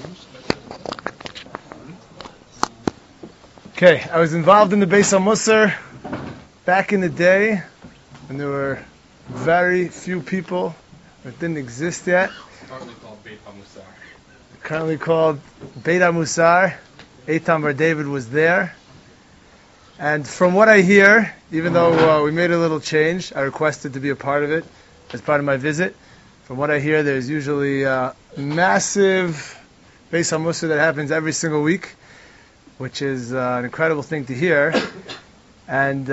Okay, I was involved in the Beis HaMusar back in the day when there were very few people that didn't exist yet. Currently called Beit HaMusar. Currently called Beit HaMusar. Eitan Bar David was there. And from what I hear, even though we made a little change, I requested to be a part of it as part of my visit. From what I hear, there's usually a massive Beis HaMusar that happens every single week, which is an incredible thing to hear. And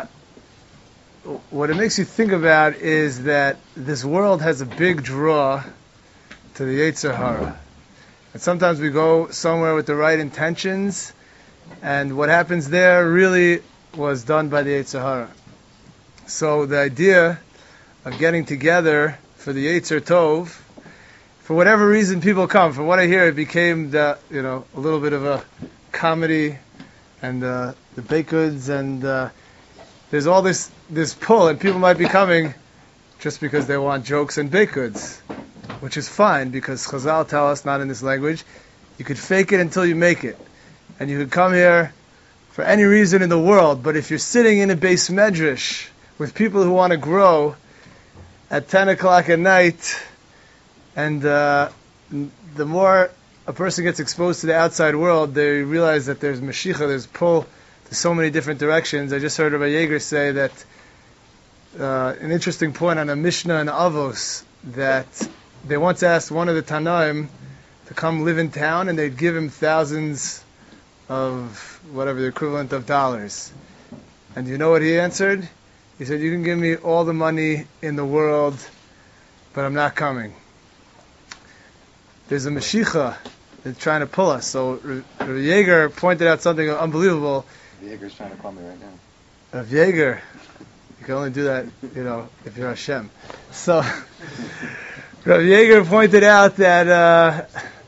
what it makes you think about is that this world has a big draw to the Yetzer Hara. And sometimes we go somewhere with the right intentions, and what happens there really was done by the Yetzer Hara. So the idea of getting together for the Yetzer Tov, for whatever reason people come, from what I hear, it became a little bit of a comedy, and the baked goods, and there's all this pull, and people might be coming just because they want jokes and baked goods, which is fine, because Chazal tell us, not in this language, you could fake it until you make it. And you could come here for any reason in the world, but if you're sitting in a Beis Medrash with people who want to grow at 10 o'clock at night, and the more a person gets exposed to the outside world, they realize that there's Mashiach, there's pull to so many different directions. I just heard Rabbi Yeager say that an interesting point on a Mishnah and Avos, that they once asked one of the Tanaim to come live in town, and they'd give him thousands of whatever the equivalent of dollars. And you know what he answered? He said, "You can give me all the money in the world, but I'm not coming." There's a Mashiach that's trying to pull us. So Rabbi Yeager pointed out something unbelievable. Yeager's trying to call me right now. Rabbi Yeager, you can only do that, if you're Hashem. So Rabbi Yeager pointed out that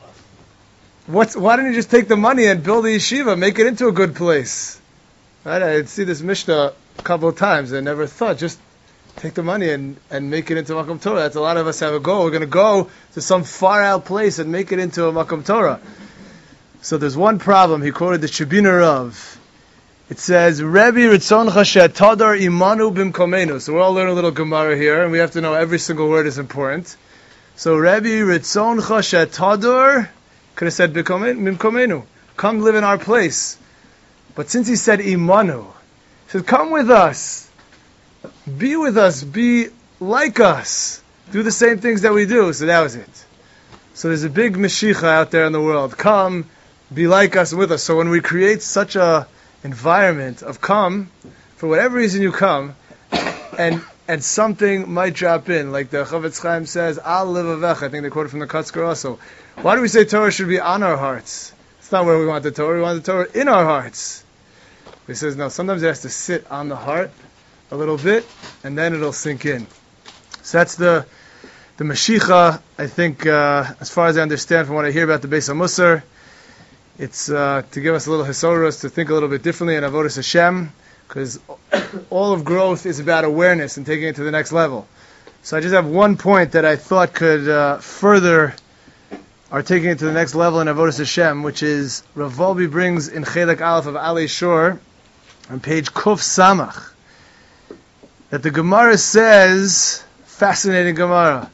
why don't you just take the money and build a yeshiva, make it into a good place? Right? I'd see this Mishnah a couple of times. I never thought, just take the money and make it into Makom Torah. That's a lot of us have a goal. We're going to go to some far out place and make it into a Makom Torah. So there's one problem. He quoted the Shebina Rav. It says, Rebbe Ritzoncha Shetadar Imanu Bimkomenu. So we're all learning a little Gemara here, and we have to know every single word is important. So Rebbe Ritzoncha Shetadar could have said Bimkomenu. Come live in our place. But since he said Imanu, he said, come with us. Be with us, be like us, do the same things that we do. So that was it. So there's a big Mashiach out there in the world. Come, be like us, with us. So when we create such a environment of come, for whatever reason you come, and something might drop in, like the Chavetz Chaim says, Al Levavech, I think they quoted from the Kotzker also. Why do we say Torah should be on our hearts? It's not where we want the Torah, we want the Torah in our hearts. He says, no, sometimes it has to sit on the heart a little bit, and then it'll sink in. So that's the Mashiach, I think, as far as I understand from what I hear about the Beis HaMusar, it's to give us a little hisoros, to think a little bit differently in Avodas Hashem, because all of growth is about awareness and taking it to the next level. So I just have one point that I thought could further our taking it to the next level in Avodas Hashem, which is Rav Wolbe brings in Chelek Aleph of Alei Shor, on page Kuf Samach, that the Gemara says, fascinating Gemara,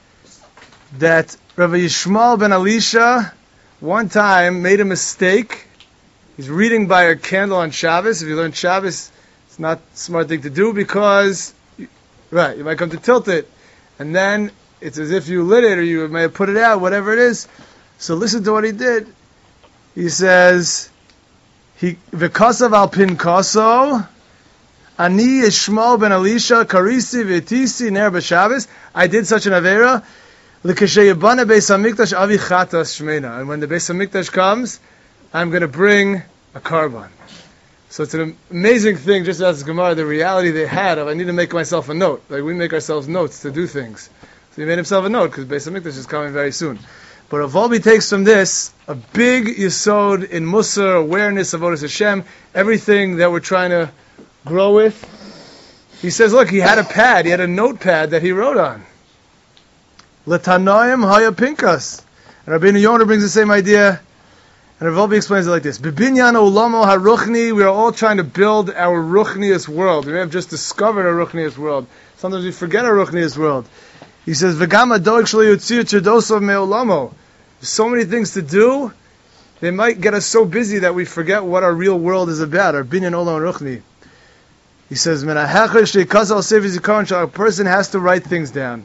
that Rabbi Yishmael ben Elisha one time made a mistake. He's reading by a candle on Shabbos. If you learn Shabbos, it's not a smart thing to do because, you might come to tilt it. And then it's as if you lit it or you may have put it out, whatever it is. So listen to what he did. He says, V'kasav al pinkaso, Ani Yishmael ben Elisha karisi v'tisi ner b'Shabbos. I did such an avera. L'kashay yibana Beis Hamikdash avi chatas shmeina. And when the Beis Hamikdash comes, I'm going to bring a carbon. So it's an amazing thing, just as Gemara, the reality they had of, I need to make myself a note. Like we make ourselves notes to do things. So he made himself a note, because Beis Hamikdash is coming very soon. But Rav Wolbe takes from this a big yesod in Musar, awareness of Avodas Hashem, everything that we're trying to grow with. He says, look, he had a pad, he had a notepad that he wrote on. L'tanoim haya pinkas. And Rabbeinu Yonah brings the same idea. And Rav Wolbe explains it like this. Bibinyan olamo haruchni, we are all trying to build our ruchnius world. We may have just discovered our ruchnius world. Sometimes we forget our ruchnius world. He says, V'gam hadoik shelo yotzir tzedosov me'olamo. There's so many things to do, they might get us so busy that we forget what our real world is about, our binyan olam ruchni. He says, a person has to write things down.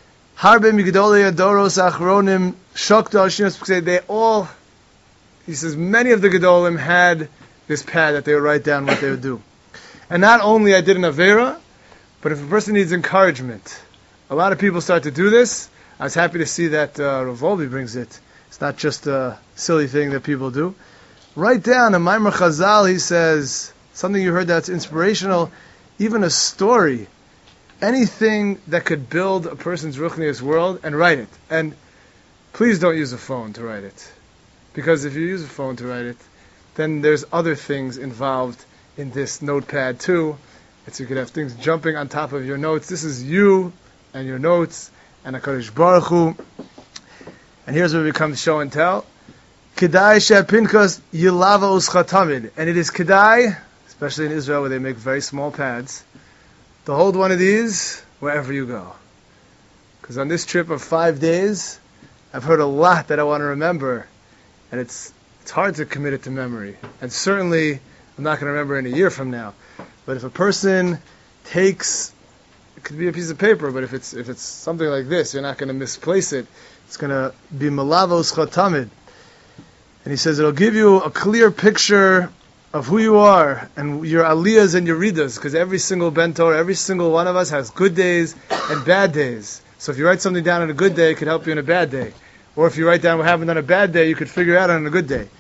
They all, he says, many of the Gedolim had this pad that they would write down what they would do. And not only I did an Avera, but if a person needs encouragement, a lot of people start to do this. I was happy to see that Rav Wolbe brings it. It's not just a silly thing that people do. Write down a Maimar Chazal, he says, something you heard that's inspirational, even a story, anything that could build a person's ruchnius world, and write it. And please don't use a phone to write it. Because if you use a phone to write it, then there's other things involved in this notepad too. So you could have things jumping on top of your notes. This is you and your notes and HaKadosh Baruch Hu. And here's where it becomes show and tell. Kedai she'pinkas yilava uschatamid. And it is kedai, especially in Israel where they make very small pads, to hold one of these wherever you go. Because on this trip of 5 days, I've heard a lot that I want to remember. And it's hard to commit it to memory. And certainly, I'm not going to remember in a year from now. But if a person takes, it could be a piece of paper, but if it's something like this, you're not going to misplace it. It's going to be malavos chatamid. And he says it'll give you a clear picture of who you are and your aliyahs and your ridas, because every single bentor, every single one of us has good days and bad days. So if you write something down on a good day, it could help you on a bad day. Or if you write down what happened on a bad day, you could figure out on a good day.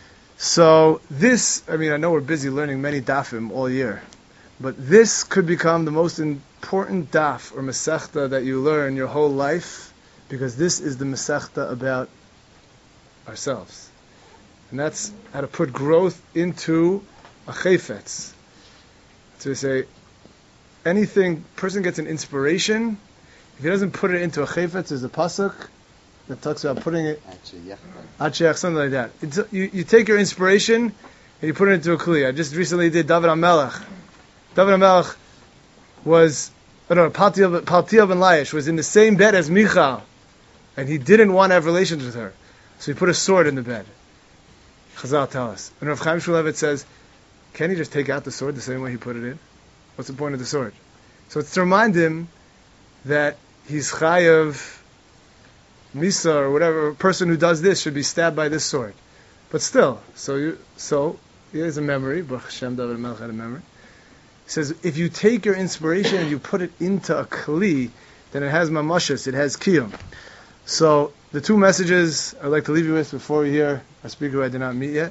So this, I know we're busy learning many dafim all year, but this could become the most important daf or masechta that you learn your whole life, because this is the masechta about ourselves. And that's how to put growth into a chayfetz. So we say, anything, person gets an inspiration, if he doesn't put it into a chayfetz, there's a pasuk that talks about putting it, something like that. You take your inspiration and you put it into a kli. I just recently did David HaMelech. David HaMelech was, Paltiel ben Laish was in the same bed as Michal, and he didn't want to have relations with her. So he put a sword in the bed. Chazal tell us. And Rav Chaim Shmulevitz says, can he just take out the sword the same way he put it in? What's the point of the sword? So it's to remind him that he's chayav, Misa or whatever, a person who does this should be stabbed by this sword. But still, so here's a memory. Baruch Hashem, David HaMelech had a memory. He says, if you take your inspiration and you put it into a kli, then it has mamashas, it has kiyum. So the two messages I'd like to leave you with before we hear our speaker who I did not meet yet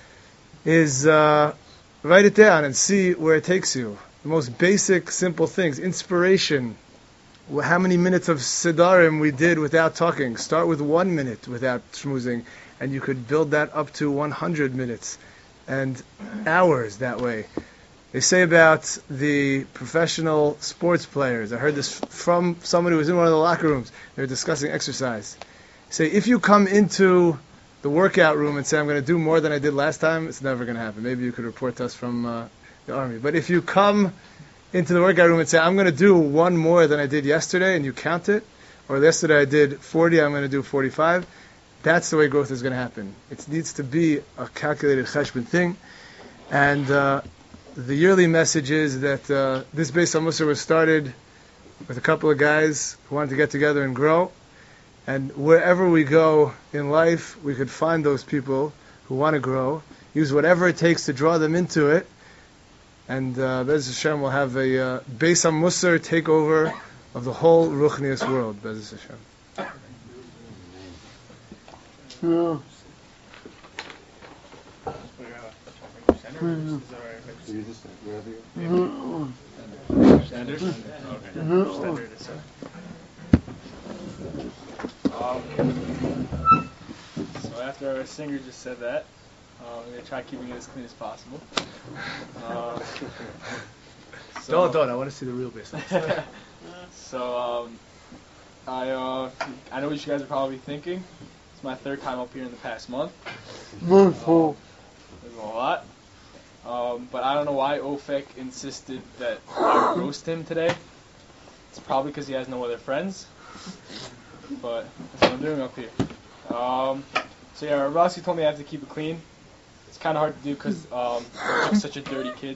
is write it down and see where it takes you. The most basic, simple things. Inspiration. How many minutes of Siddharim we did without talking. Start with 1 minute without schmoozing, and you could build that up to 100 minutes and hours that way. They say about the professional sports players, I heard this from someone who was in one of the locker rooms, they were discussing exercise. Say, if you come into the workout room and say, I'm going to do more than I did last time, it's never going to happen. Maybe you could report to us from the army. But if you come into the workout room and say, I'm going to do one more than I did yesterday, and you count it, or yesterday I did 40, I'm going to do 45, that's the way growth is going to happen. It needs to be a calculated cheshbon thing. And the yearly message is that this Beis HaMusar was started with a couple of guys who wanted to get together and grow. And wherever we go in life, we could find those people who want to grow, use whatever it takes to draw them into it, and Be'ez Hashem will have a Beis HaMusar takeover of the whole Ruchnius world. Be'ez Hashem. So after our singer just said that, I'm going to try keeping it as clean as possible. Don't. I want to see the real business. So, I know what you guys are probably thinking. It's my third time up here in the past month. Oh. There's a lot. But I don't know why Ofek insisted that I roast him today. It's probably because he has no other friends. But that's what I'm doing up here. So yeah, Rossi told me I have to keep it clean. It's kind of hard to do because I'm such a dirty kid.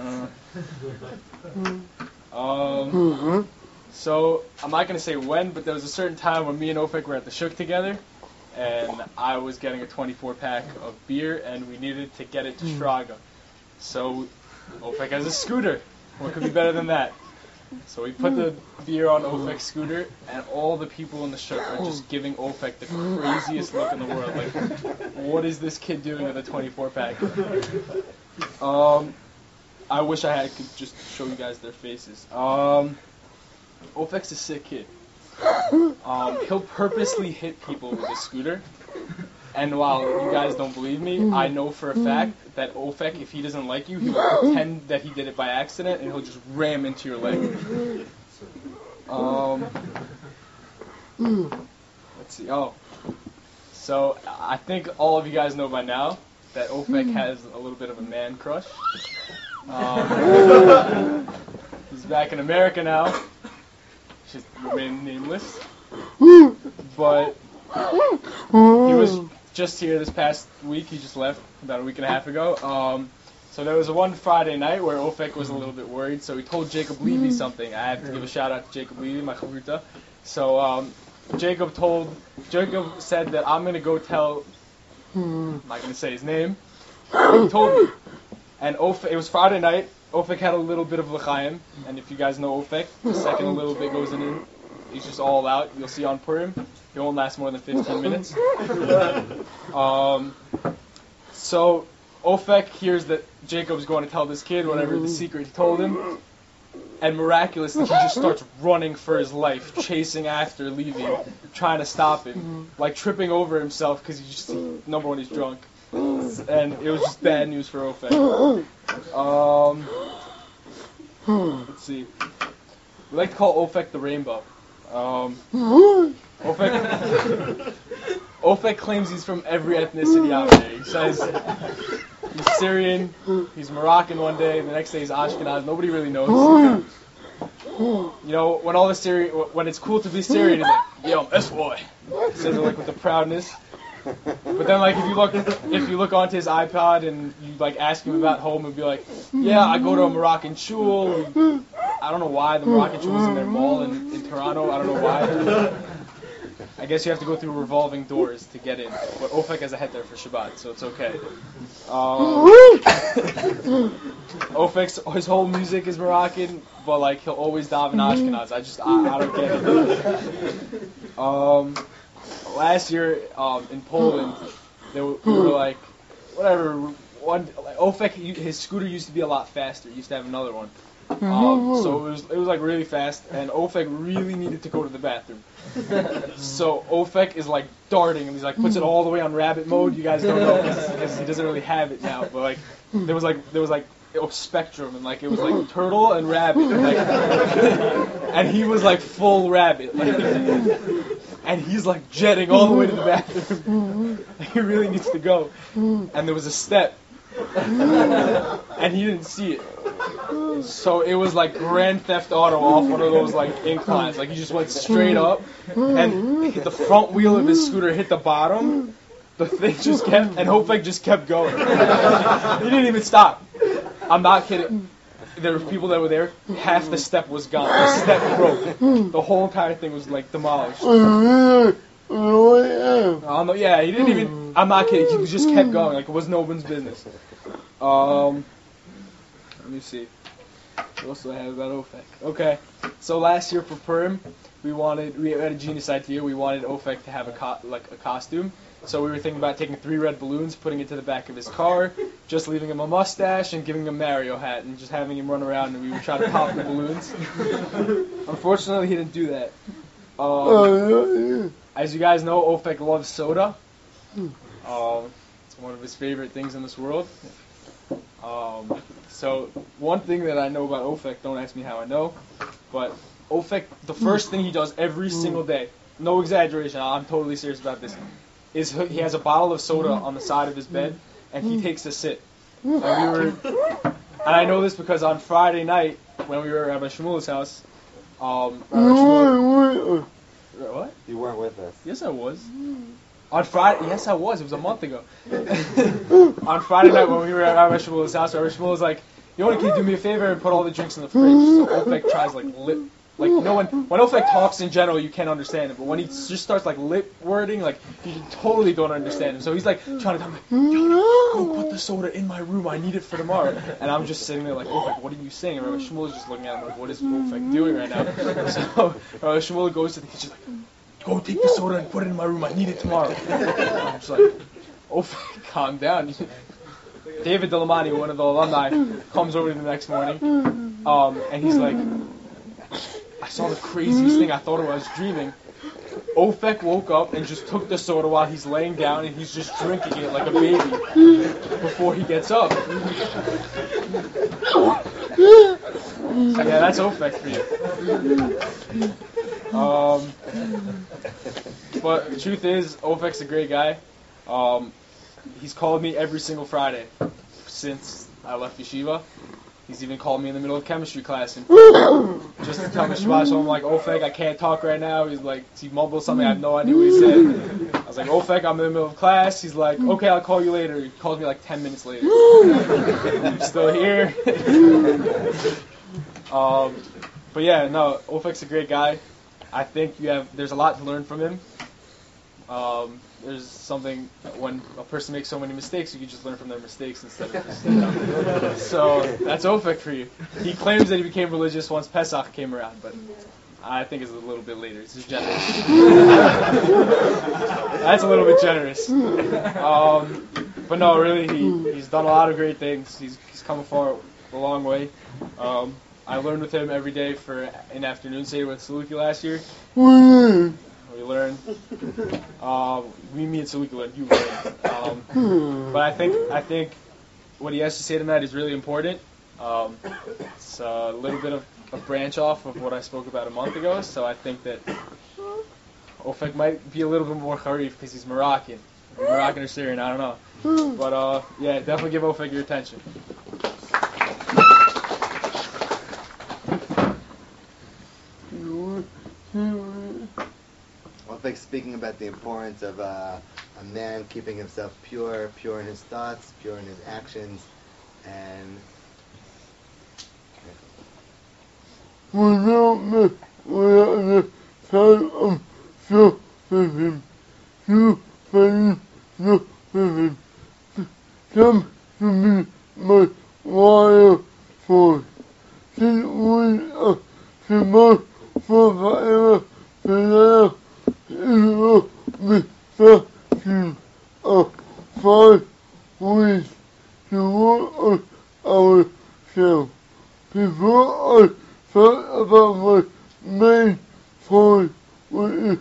So I'm not gonna say when, but there was a certain time when me and Ofek were at the Shuk together, and I was getting a 24-pack of beer, and we needed to get it to Shraga. So Ofek has a scooter. What could be better than that? So we put the beer on Ofek's scooter, and all the people in the Shuk are just giving Ofek the craziest look in the world. Like, what is this kid doing with a 24-pack? I wish I could just show you guys their faces. Ofek's a sick kid. He'll purposely hit people with his scooter. And while you guys don't believe me, I know for a fact that Ofek, if he doesn't like you, he will pretend that he did it by accident, and he'll just ram into your leg. Let's see. Oh, so I think all of you guys know by now that Ofek has a little bit of a man crush. He's back in America now. Should remain nameless. But he was just here this past week. He just left about a week and a half ago. So there was one Friday night where Ofek was a little bit worried, so he told Jacob Levy something. I have to give a shout out to Jacob Levy, my chavruta. So Jacob said that I'm gonna go tell. I'm not gonna say his name. But he told me, and it was Friday night. Ofek had a little bit of l'chaim, and if you guys know Ofek, the second a little bit goes in, he's just all out. You'll see on Purim, he won't last more than 15 minutes. So Ofek hears that Jacob's going to tell this kid whatever the secret he told him, and miraculously he just starts running for his life, chasing after Levi, trying to stop him, like tripping over himself because number one, he's drunk. And it was just bad news for Ofek. Let's see. We like to call Ofek the rainbow. Ofek claims he's from every ethnicity out there. He says he's Syrian, he's Moroccan one day, the next day he's Ashkenaz. Nobody really knows. You know, when it's cool to be Syrian, he's like, yo, I'm S-boy. He says it like with the proudness. But then, like, if you look onto his iPod and you like ask him about home, he'll be like, "Yeah, I go to a Moroccan shul. I don't know why the Moroccan shul is in their mall in Toronto. I don't know why. I guess you have to go through revolving doors to get in. But Ofek has a heter for Shabbat, so it's okay. Ofek's his whole music is Moroccan, but like he'll always daven Ashkenaz. I don't get it. Last year in Poland, we were like, whatever. Ofek, his scooter used to be a lot faster. He used to have another one. So it was like really fast, and Ofek really needed to go to the bathroom. So Ofek is like darting, and he's like puts it all the way on rabbit mode. You guys don't know because he doesn't really have it now. But like there was like spectrum, and like it was like turtle and rabbit, like, and he was like full rabbit, like, and he's like jetting all the way to the bathroom. He really needs to go, and there was a step, and he didn't see it. So it was like Grand Theft Auto off one of those like inclines. Like he just went straight up, and the front wheel of his scooter hit the bottom. The thing just kept, and Ofek just kept going. He didn't even stop. I'm not kidding. There were people that were there. Half the step was gone. The step broke. The whole entire thing was like demolished. Yeah, he didn't even. I'm not kidding. He just kept going like it was no one's business. Let me see. What else do I have about Ofek? Okay, so last year for Purim, we had a genius idea. We wanted Ofek to have a costume. So we were thinking about taking 3 red balloons, putting it to the back of his car, just leaving him a mustache and giving him a Mario hat, and just having him run around, and we would try to pop the balloons. Unfortunately, he didn't do that. As you guys know, Ofek loves soda. It's one of his favorite things in this world. So one thing that I know about Ofek, don't ask me how I know, but Ofek, the first thing he does every single day, no exaggeration, I'm totally serious about this, is he has a bottle of soda on the side of his bed, and he takes a sip. And I know this because on Friday night when we were at my Shmuel's house, what? You weren't with us. Yes, I was. On Friday, yes, I was. It was a month ago. On Friday night when we were at Rabbi Shmuel's house, Rabbi Shmuel was like, "Can you do me a favor and put all the drinks in the fridge?" So Ofek tries when Ofek talks in general, you can't understand him, but when he just starts lip wording, you totally don't understand him. So he's trying to tell me, "Go put the soda in my room. I need it for tomorrow." And I'm just sitting there Ofek, what are you saying? And Rabbi Shmuel is just looking at him what is Ofek doing right now? So Rabbi Shmuel goes to the kitchen "Go take the soda and put it in my room. I need it tomorrow." I'm just Ofek, calm down. David Delamani, one of the alumni, comes over the next morning, and he's like, "I saw the craziest thing. I thought I was dreaming." Ofek woke up and just took the soda while he's laying down, and he's just drinking it like a baby before he gets up. So yeah, that's Ofek for you. But the truth is, Ofek's a great guy. He's called me every single Friday since I left yeshiva. He's even called me in the middle of chemistry class and just to tell me Shabbat. So I'm like, "Ofek, I can't talk right now." He mumbles something. I have no idea what he said. I was like, "Ofek, I'm in the middle of class." He's like, "Okay, I'll call you later." He calls me 10 minutes later. I'm still here. But yeah, no, Ofek's a great guy. I think there's a lot to learn from him. There's something when a person makes so many mistakes, you can just learn from their mistakes instead of just, So that's Ofek for you. He claims that he became religious once Pesach came around, but I think it's a little bit later. It's just generous. That's a little bit generous. But no, really, he's done a lot of great things. He's come a long way. I learned with him every day for an afternoon Seder with Saluki last year. We learned. Me and Saluki learned. You learned. But I think what he has to say tonight is really important. It's a little bit of a branch off of what I spoke about a month ago. So I think that Ofek might be a little bit more Harif because he's Moroccan. Moroccan or Syrian, I don't know. But yeah, definitely give Ofek your attention. Ofek speaking about the importance of a man keeping himself pure in his thoughts, pure in his actions, and without the sign of self-esteem, to find self-esteem, come to be my wild force. Since we are supposed for forever, together, it will be succeed of 5 ways to work on ourselves. Before I talk about my main point, which is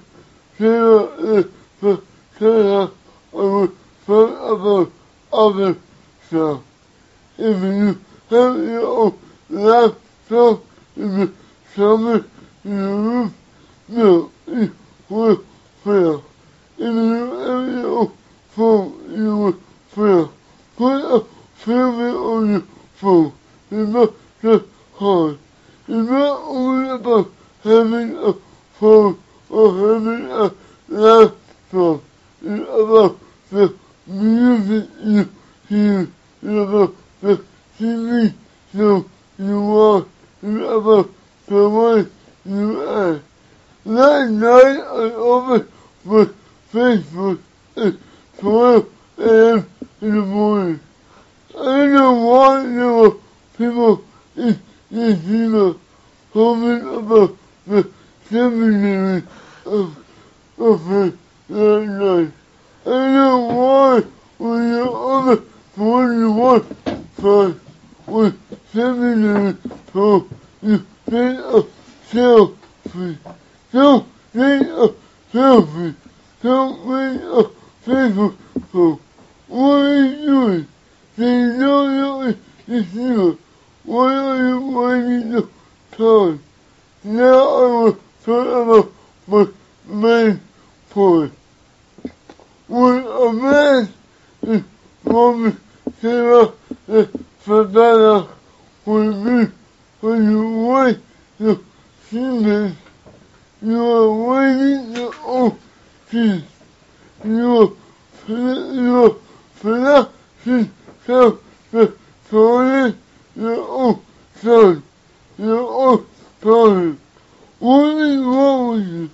the success, I will talk about other stuff. If you have your own laptop in the summer in the room, no, it will fail. If you have your own phone, you will fail. Put a filter on your phone. It's not just hard. It's not only about having a phone or having a laptop. It's about the music you hear. It's about the TV show you watch. It's about the way you act. That night I opened my Facebook at 12 a.m. in the morning. I don't know why there were people in yeshiva talking about the seminary of it that night. I don't know why when the other 21 class was seminary talk, you take a selfie. Don't take a selfie. Don't make a Facebook post. What are you doing? They know you're in yeshiva. Why are you wasting the time? Now I will talk about my main point. when a man is woman Sarah Fabella will be when you wait the semen, you are waiting the old peace. You are production self the toilet your own son, your own daughter. What is wrong with you?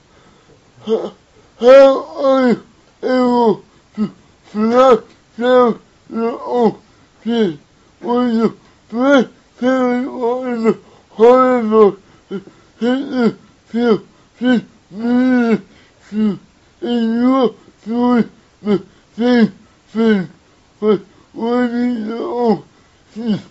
How are you able to produce self your own kids when the breast parents are in the hospital and hit the 6 minutes to, and you're doing the same thing, but waiting your own kids.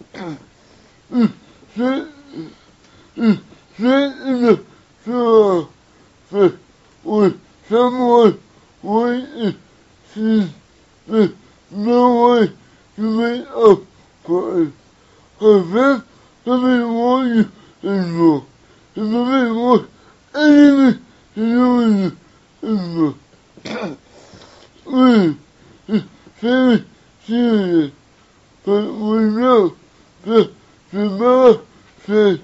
Sit in the floor when someone waits sees there's no way to make up for it. Her friend doesn't want you anymore. It doesn't want anything to do with you anymore. It's very serious, but we know that the mother says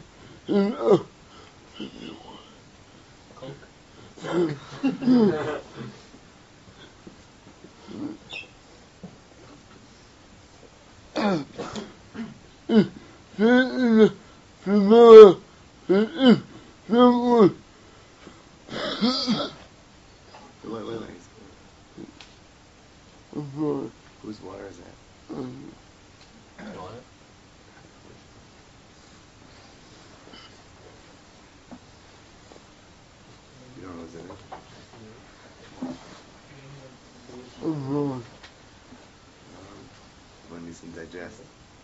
Whose water is that? You don't know who's in it? One needs some digest.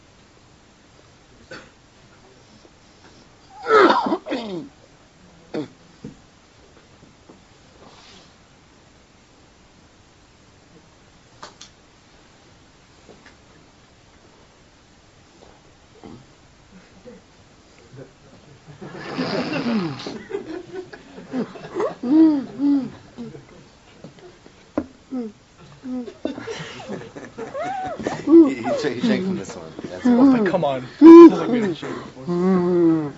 He drank from this one. That's all. Come on. Doesn't get a shake before.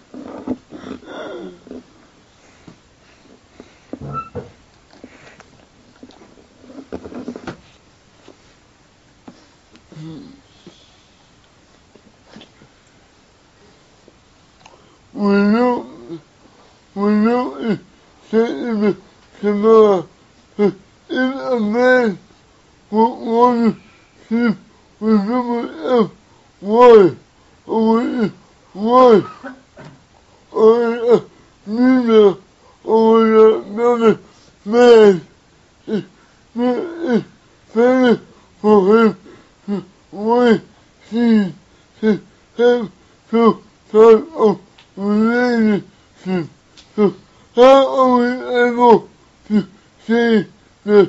We know it's said in the Kabbalah that if a man want to sleep with someone else, why? Or with his wife, or a female, or with another man, it's better for him to wait see to have some sort of relationship. So how are we able to say that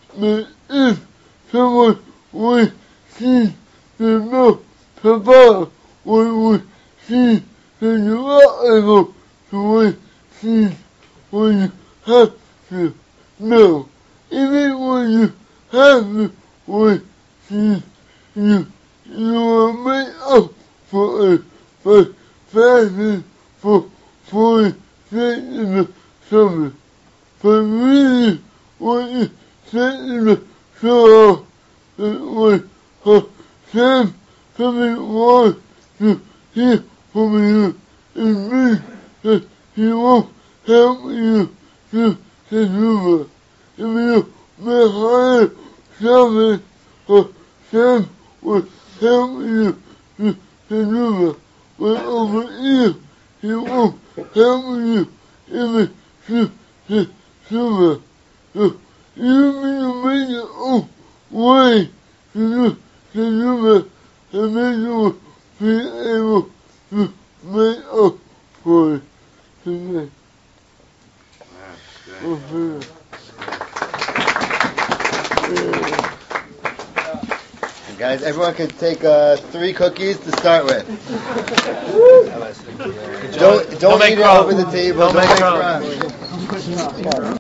if someone would see the milk Kabbalah, would see that you are able to wait see when you have to? No. Even when you have to wait see, you are made up for it by fasting for 40 days in the summer. But really, what is said in the Torah was Hashem doesn't want to hear from you. It means that He won't help you to Teshuvah. If you make higher Shabbos, Hashem will help you to Teshuvah. But over here, He won't help you if it's to Teshuvah. So you need to make your own way to do Teshuvah, and then you will be able to make up for it today. Wow, guys, everyone can take 3 cookies to start with. Don't eat it over the table. Don't make crumbs.